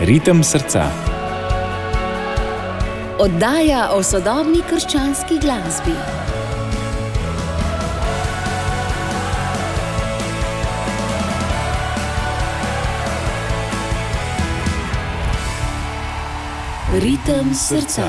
Ritem srca. Oddaja o sodobni krščanski glasbi. Ritem srca.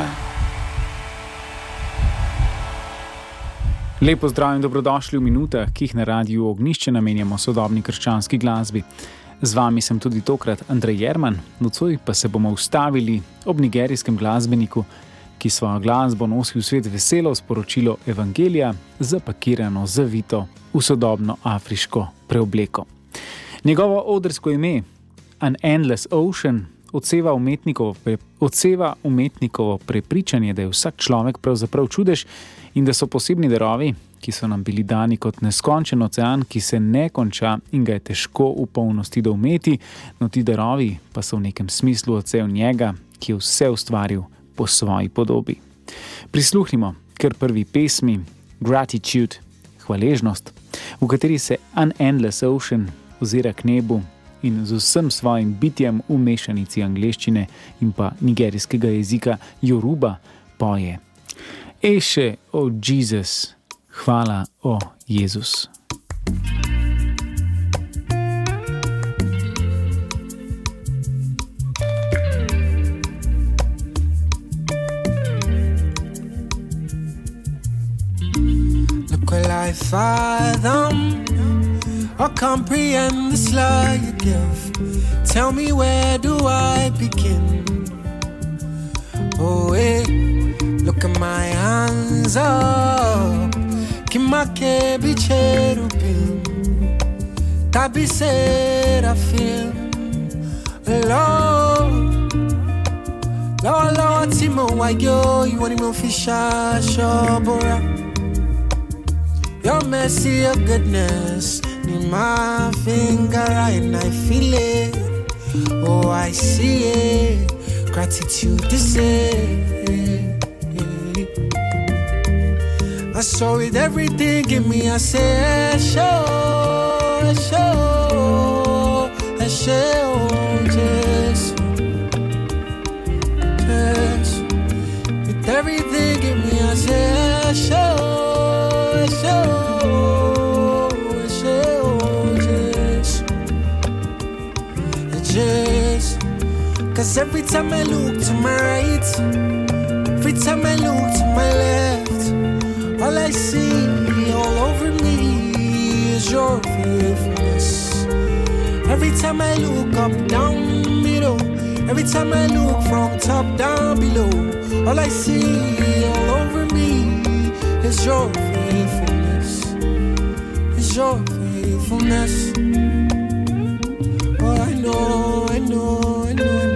Lepo zdrav in dobrodošli v minutah, ki jih na Radiu Ognjišče namenjamo sodobni krščanski glasbi. Z vami sem tudi tokrat Andrej Jerman, nocoj pa se bomo ustavili ob nigerijskem glasbeniku, ki svojo glasbo nosi v svet veselo sporočilo evangelija, zapakirano, zavito v sodobno afriško preobleko. Njegovo odrsko ime, An Endless Ocean, odseva umetnikovo prepričanje, da je vsak človek pravzaprav čudež in da so posebni darovi, ki so nam bili dani kot neskončen ocean, ki se ne konča in ga je težko v polnosti doumeti, no ti darovi pa so v nekem smislu odsev njega, ki je vse ustvaril po svoji podobi. Prisluhnimo kar prvi pesmi Gratitude, hvaležnost, v kateri se An Endless Ocean ozira k nebu in z vsem svojim bitjem v mešanici angleščine in pa nigerijskega jezika Yoruba poje: Eshe, o Jesus, hvala, o Jezus. Look will I fathom or comprehend this love you give. Tell me, where do I begin? Oh, look at my hands up, Kimake be cherubim, Tabi seraphim, Lord, Lord, Timo, why you want him fisher, Shobora? Your mercy, your goodness, in my finger and I feel it. Oh, I see it, gratitude is it. I saw it, everything in me, I say, show, Jesus. With everything in me, I say, show, Jesus. Cause every time I look to my right, every time I look to my left, all I see all over me is your faithfulness. Every time I look up, down, middle, every time I look from top down below, all I see all over me is your faithfulness. Is your faithfulness. Oh, I know, I know, I know, I know.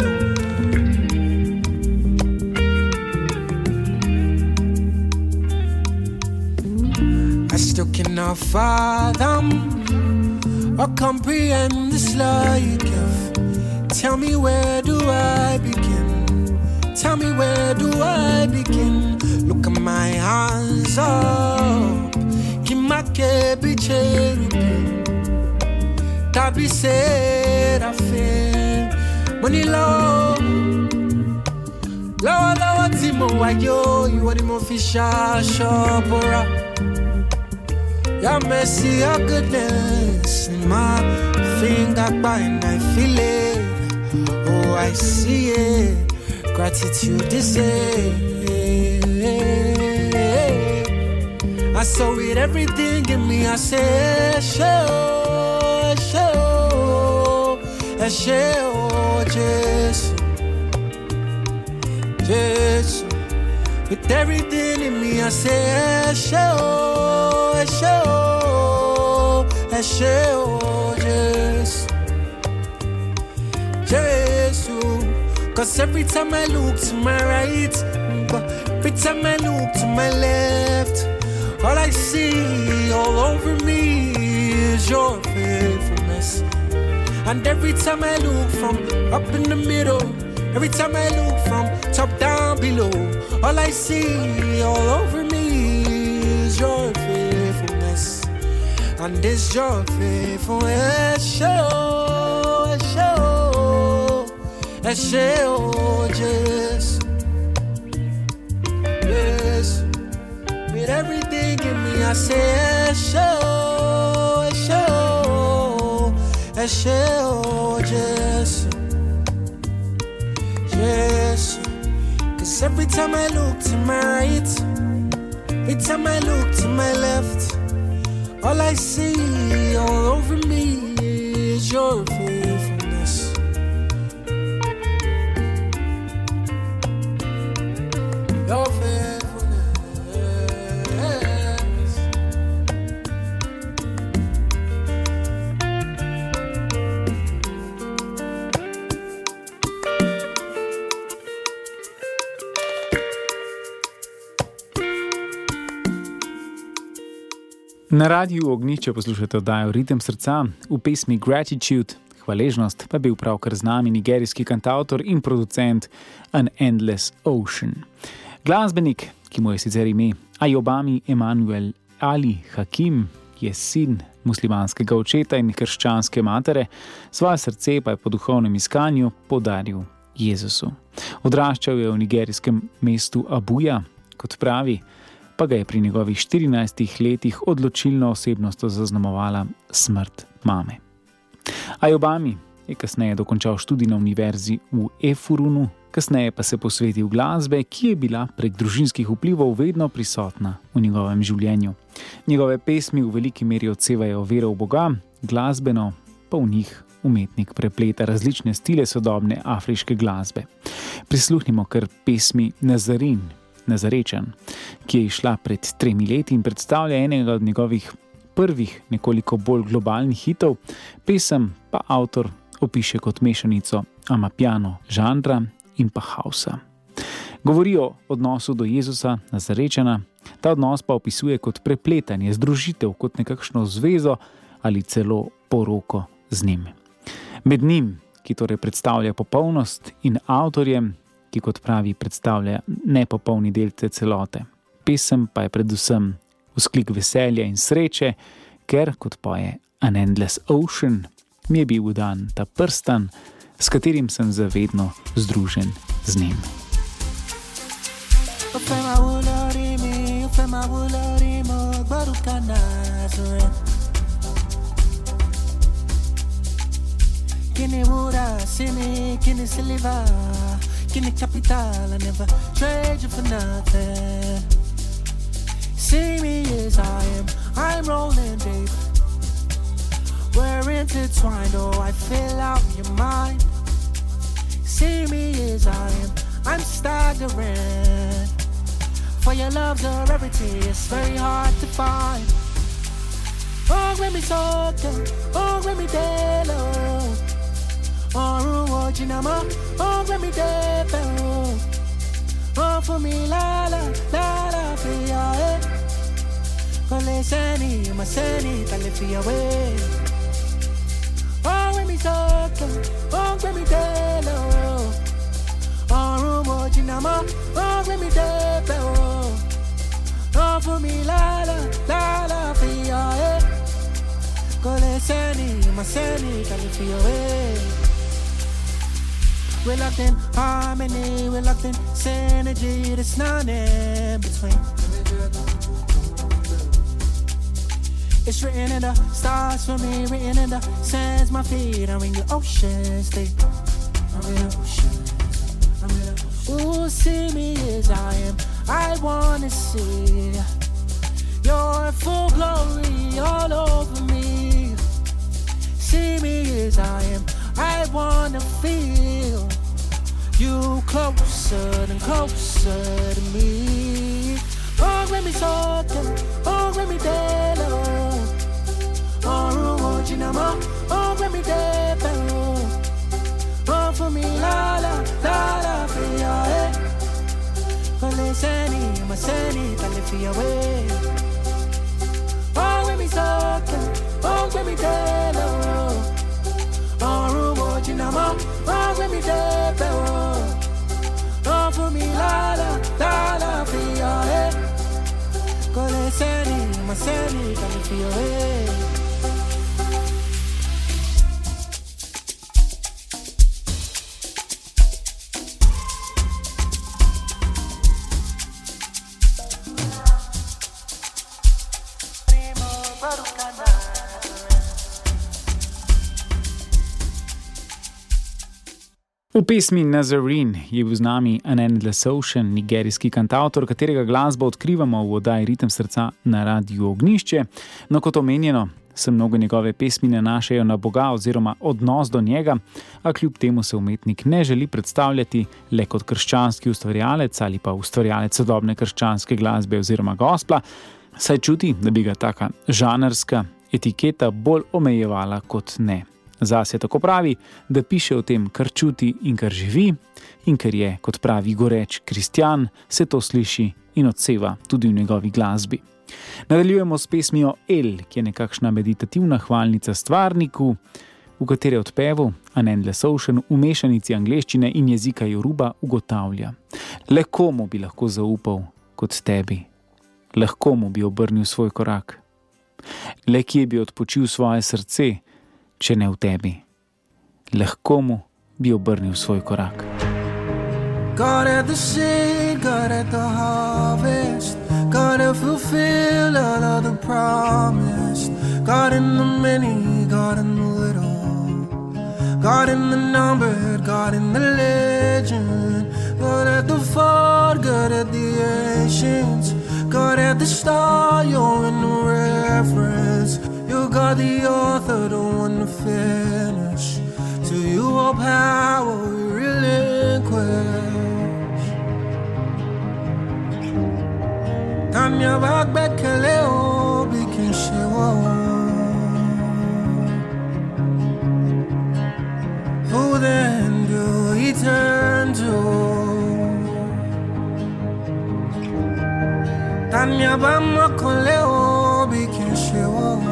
I still cannot fathom or comprehend this love you give. Tell me, where do I begin? Tell me, where do I begin? Look at my hands up, Kimake be cherubim, Tabi seraphim, money Lord, Lord, Timo, why you want him fisher, Shobora? Your mercy, your goodness, in my finger and I feel it. Oh, I see it, gratitude is it. I saw it, everything in me, I say, show, Jesus, Jesus. With everything in me, I say, show, Jesus, Jesus. Cause every time I look to my right, every time I look to my left, all I see all over me is your faithfulness. And every time I look from up in the middle, every time I look from top down below, all I see all over me is your faithfulness. And this your faithfulness show, oh, just, yes. With everything in me, I say, oh, just, yes. Cause every time I look to my right, every time I look to my left, all I see all over me is your faithfulness. Your faithfulness. Na Radiu Ognjiče poslušate oddajo Ritem srca, v pesmi Gratitude, hvaležnost, pa je bil pravkar z nami nigerijski kantavtor in producent An Endless Ocean. Glasbenik, ki mu je sicer ime Ayobami Emmanuel Ali Hakim, je sin muslimanskega očeta in krščanske matere, svoje srce pa je po duhovnem iskanju podaril Jezusu. Odraščal je v nigerijskem mestu Abuja, kot pravi, pa ga je pri njegovih 14 letih odločilno osebnostjo zaznamovala smrt mame. Ayobami je kasneje dokončal študij na univerzi v Efurunu, kasneje pa se posvetil glasbe, ki je bila prek družinskih vplivov vedno prisotna v njegovem življenju. Njegove pesmi v veliki meri odsevajo vero v Boga, glasbeno pa v njih umetnik prepleta različne stile sodobne afriške glasbe. Prisluhnimo kar pesmi Nazarečan, ki je izšla pred 3 leti in predstavlja enega od njegovih prvih nekoliko bolj globalnih hitov, pesem pa avtor opiše kot mešanico amapiano žanra in pa hausa. Govori o odnosu do Jezusa Nazarečana, ta odnos pa opisuje kot prepletanje, združitev, kot nekakšno zvezo ali celo poroko z njim. Med njim, ki torej predstavlja popolnost, in avtorjem, ki kot pravi predstavlja nepopolni delce celote. Pesem pa je predvsem vzklik veselja in sreče, ker, kot poje An Endless Ocean, mi je bil dan ta prstan, s katerim sem zavedno združen z njim. In the capital, I never trade you for nothing. See me as I am, I'm rolling deep. We're intertwined, oh, I fill out your mind. See me as I am, I'm staggering. For your love's a rarity, it's very hard to find. Oh, let me talk, oh, let me tell. Oh, Jinama, oh, let me dip, oh, for me, la, for ya, eh. Cole seni, ma seni, tale for ya, way. Oh, let me talk, oh, let me tell, oh, Jinama, oh, let me dip, oh, for me, la, for ya, eh. Cole seni, ma seni, tale for ya, way. We're locked in harmony, we're locked in synergy, there's none in between. It's written in the stars for me, written in the sands, my feet. I'm in your ocean state. I'm in the ocean. Ooh, see me as I am. I wanna see your full glory all over me. See me as I am. I wanna feel you closer and closer to me. Oh, let me talk, oh, let me tell, oh, Jinama, oh, let me tell, oh, for me, la, for ya, eh. Cole seni, ma seni, tale for ya, way. Oh, let me talk, oh, let me tell, oh, Jinama, oh, let me tell, oh, for me, la, for ya, eh. Cole seni, ma seni, tale for ya, way. V pesmi Nazarene je bil z nami An Endless Ocean, nigerijski kantavtor, katerega glasbo odkrivamo v oddaji Ritem srca na Radiu Ognjišče. No, kot omenjeno, se mnogo njegove pesmi nanašajo na Boga oziroma odnos do njega, a kljub temu se umetnik ne želi predstavljati le kot krščanski ustvarjalec ali pa ustvarjalec sodobne krščanske glasbe oziroma gospla, saj čuti, da bi ga taka žanrska etiketa bolj omejevala kot ne. Zase tako pravi, da piše o tem, kar čuti in kar živi, in ker je, kot pravi goreč kristjan, se to sliši in odseva tudi v njegovi glasbi. Nadaljujemo s pesmijo El, ki je nekakšna meditativna hvalnica stvarniku, v katere odpevu An Endless Ocean v mešanici angleščine in jezika Yoruba ugotavlja: le komu bi lahko zaupal kot tebi, lahko mu bi obrnil svoj korak, le kje bi odpočil svoje srce, če ne v tebi, lahko mu bi obrnil svoj korak. God at the seed, God at the harvest, God to fulfill all of the promise, God in the many, God in the little, God in the numbered, God in the legend, God at the fought, God at the ancients, God at the star, you're in the reference. You got the author, the one to finish. To you all power we relinquish. Tanya back Leo bikin shewa. Who then do he turn to? Tanya Leo bikin shewa.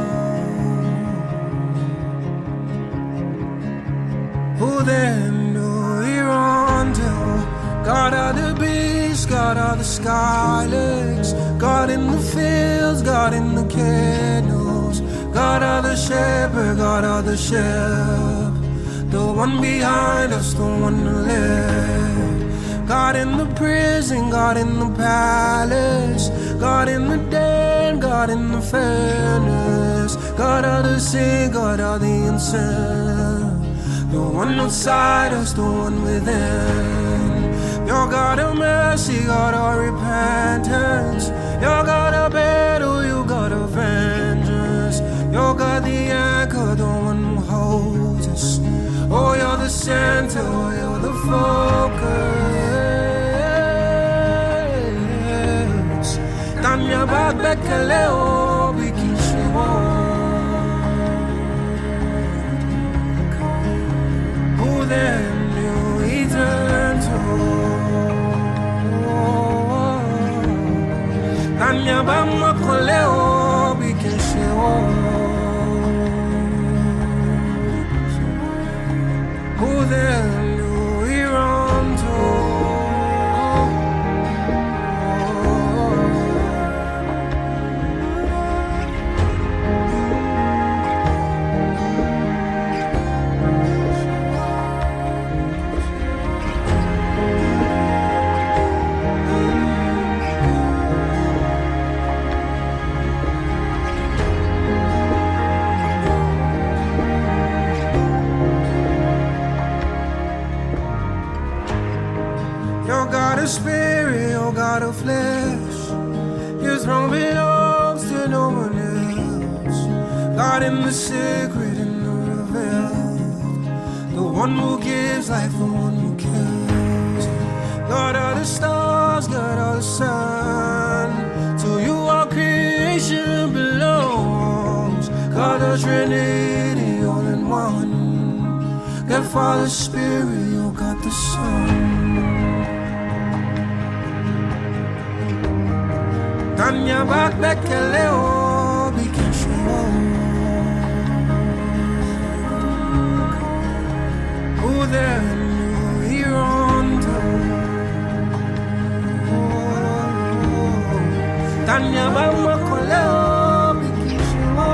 Who then do we run to? God of the beasts, God of the skylarks, God in the fields, God in the kennels, God of the shepherd, God of the sheep, the one behind us, the one to live. God in the prison, God in the palace, God in the den, God in the furnace, God of the sick, God of the insane, the one outside us, the one within. You're God of mercy, God of repentance, you're God of battle, you God of vengeance, you're God the anchor, the one who holds us. Oh, you're the center, oh, you're the focus. Tanya Bakaleo, Bikishiwa. Who then you return to? Tanya Bakaleo, Bikishiwa. Who then do we run to? Your God of spirit, your God of flesh, your throne belongs to no one else. God in the secret and the revealed, the one who gives life, the one who kills. God of the stars, God of the sun, to you all creation belongs. God of Trinity, all in one, God Father, Spirit, you got the Son. Tanya Bakaleo, Bikishiwa. Who then do we run to? Tanya Bakaleo, Bikishiwa.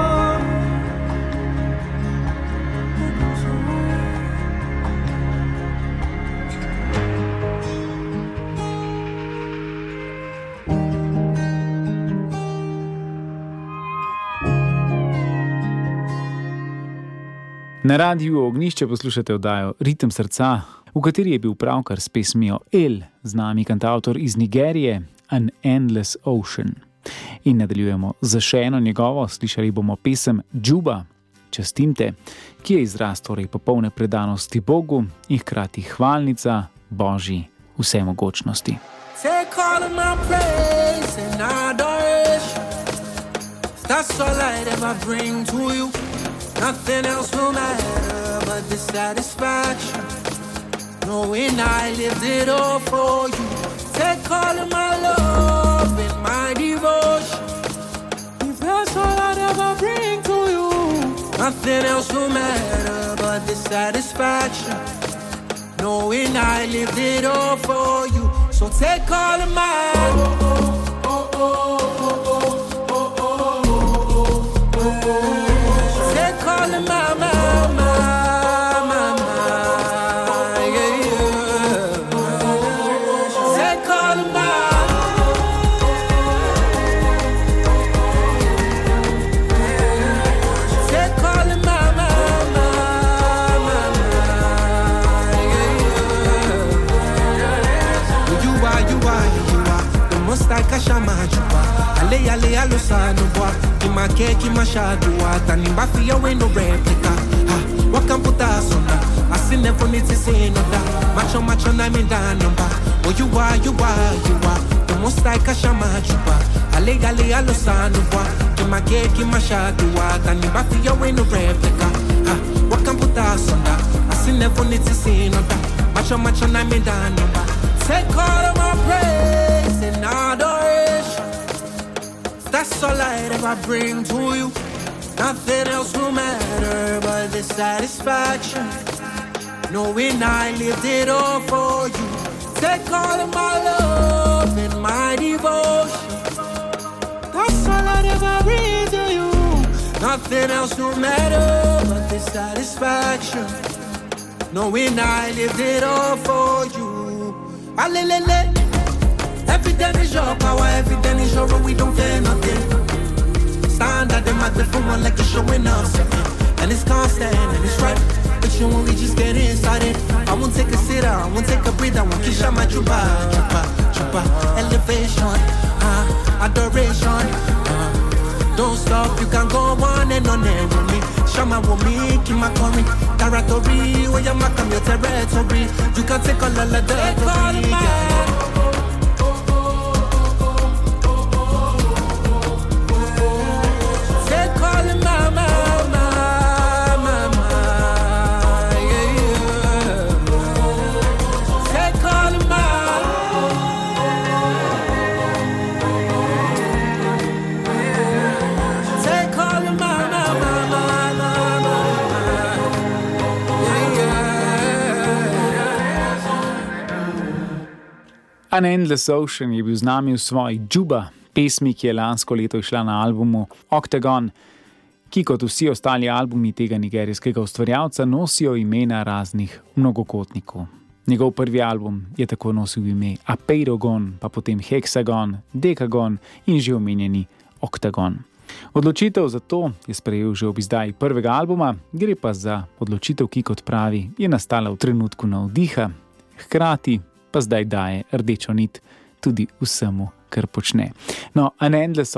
Na Radiu Ognjišče poslušate oddajo Ritem srca. v kateri je bil pravkar s pesmijo El, znani kantavtor iz Nigerije, An Endless Ocean. In nadaljujemo za še eno njegovo, slišali bomo pesem Džuba, Častim te, ki je izraz torej popolne predanosti Bogu in hkrati hvalnica Božji vsemogočnosti. Take all of my praise and adoration. That's all I ever bring to you. Nothing else will matter but the satisfaction, knowing I lived it all for you. Take all of my love and my devotion. If that's all I'd ever bring to you, nothing else will matter but the satisfaction, knowing I lived it all for you. So take all of my take all of my Ale alusano boa, kimake kimashadua, tanimba fiya we no replica. Wakamputa sona, I never need to say no da. Macho na minda number. Oh you are, the most like a shamajuba. Ale alusano boa, kimake kimashadua, tanimba fiya we no replica. Wakamputa sona, I never need to say no da. Macho na minda number. Take all of my praise and adoration. That's all I'd ever bring to you. Nothing else will matter but the satisfaction, knowing I lived it all for you. Take all of my love and my devotion. That's all I'd ever bring to you. Nothing else will matter but the satisfaction, knowing I lived it all for you. Alelele. Everything is your power, everything is your role, we don't fear nothing. Stand at the microphone like it's showing off, and it's constant and it's right, but you only just get inside it. I won't take a sit down, I won't take a breathe, I won't kiss out my chupa, elevation, adoration, don't stop, you can go on and on with me. Shama with me, keep my coming, territory, where you mark your territory, you can take all of the An Endless Ocean je bil z nami v svoji Džuba, pesmi, ki je lansko leto išla na albumu Octagon, ki kot vsi ostali albumi tega nigerijskega ustvarjalca nosijo imena raznih mnogokotnikov. Njegov prvi album je tako nosil ime Apeirogon, pa potem Hexagon, Decagon in že omenjeni Octagon. Odločitev za to je sprejel že ob izdaji prvega albuma, gre pa za odločitev, ki kot pravi, je nastala v trenutku navdiha, hkrati pa zdaj daje rdečo nit tudi vsemu, kar počne. No, An Endless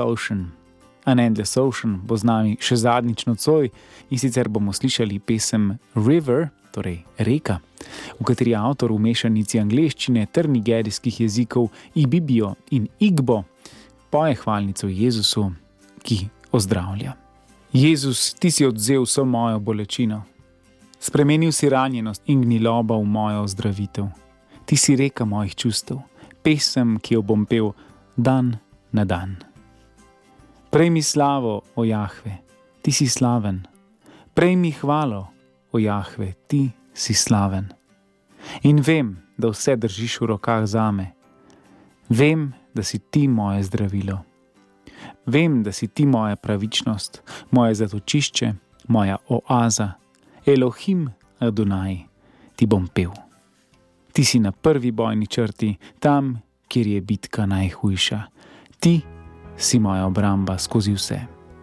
Ocean bo z nami še zadnjič nocoj in sicer bomo slišali pesem River, torej reka, v kateri avtor v mešanici angleščine ter nigerijskih jezikov Ibibio in Igbo poje hvalnico Jezusu, ki ozdravlja. Jezus, ti si odvzel vso mojo bolečino, spremenil si ranjenost in gnilobo v mojo ozdravitev. Ti si reka mojih čustev, pesem, ki jo bom pel dan na dan. Prej mi slavo, o Jahve, ti si slaven. Prej mi hvalo, o Jahve, ti si slaven. In vem, da vse držiš v rokah zame. Vem, da si ti moje zdravilo. Vem, da si ti moja pravičnost, moje zatočišče, moja oaza. Elohim Adonai, ti bom pel. Ti si na prvi bojni črti, tam, kjer je bitka najhujša. Ti si moja obramba skozi vse.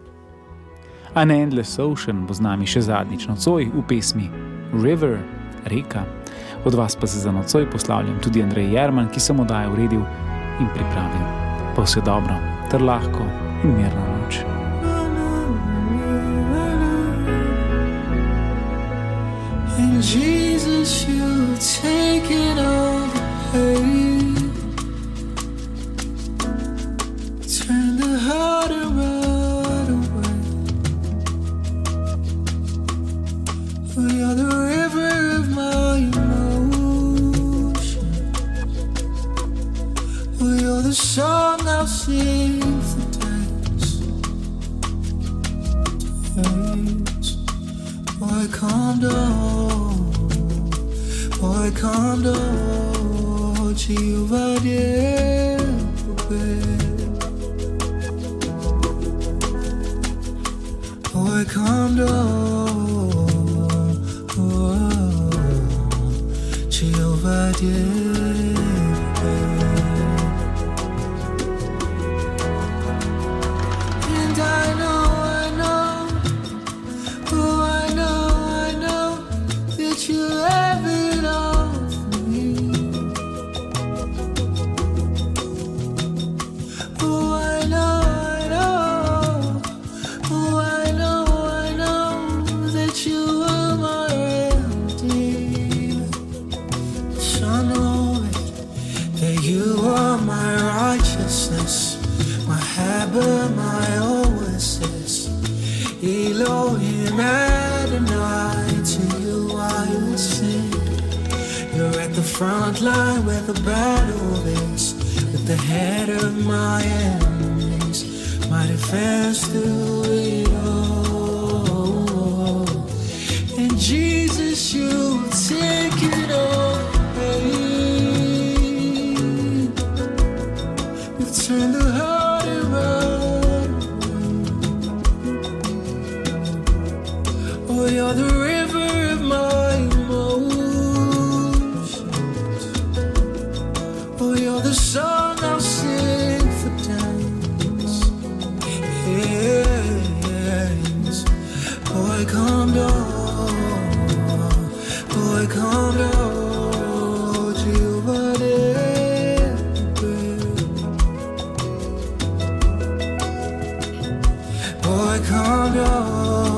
An Endless Ocean bo z nami še zadnjič nocoj v pesmi River, reka, Od vas pa se za nocoj poslavljam tudi Andrej Jerman, ki sem oddajo uredil in pripravil. Pa vse dobro, ter lahko in mirno noč. And Jesus, you taken all the pain, turn the heart and run away. You're the river of my emotion. You're the song I'll sing for days. Boy, calm down. Boy, calm down. Jehovah, dear, boy, calm down. Jehovah, dear. And I know that you have it all for me. Oh, I know that you are my redeemer. So I know that you are my righteousness, my habit, my oasis. Elohim Adonai, to you I will sing. You're at the front line where the battle is, with the head of my enemies, my defense through it all. And Jesus, you've taken all the pain. You've turned the heart around. Oh, you're the river of my emotions. Oh, you're the song I'll sing for days. Yes. Boy, calm down. Boy, calm down. Jehovah, dear. Boy, calm down.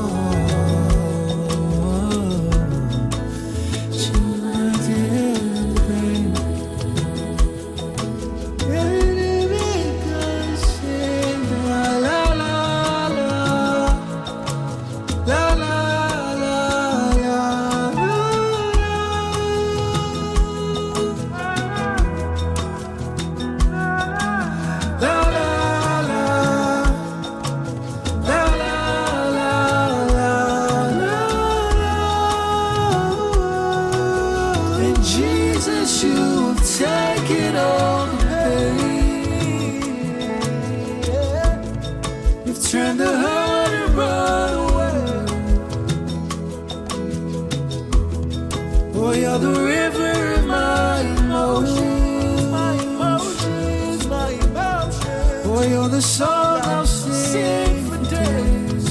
The song I'll sing for days.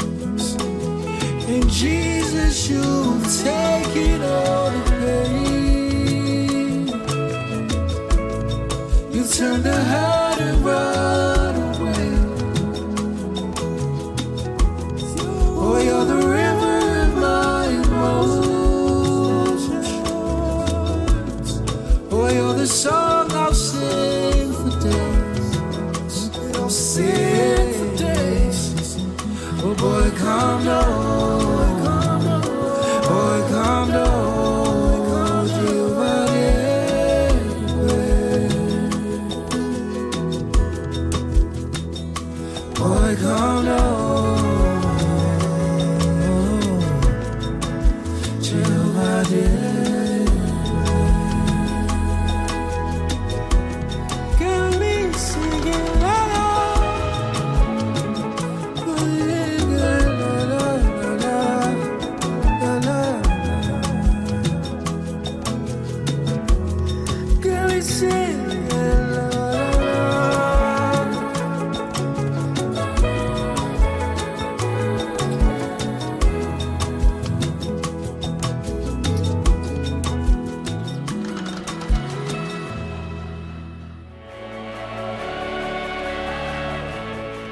And Jesus, you've taken all the pain. You've turned the heart and run away. Oh, you're the river of my emotions. Oh, you're the song I'll sing for days. Sing for days. Oh, boy, calm down. Boy, calm down. Jehovah, dear. Boy, calm down. Jehovah, dear. Get me singing.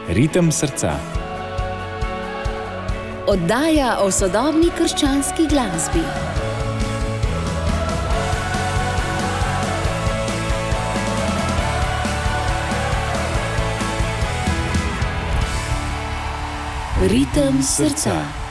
Ritem srca. Oddaja o sodobni krščanski glasbi. Ritem srca.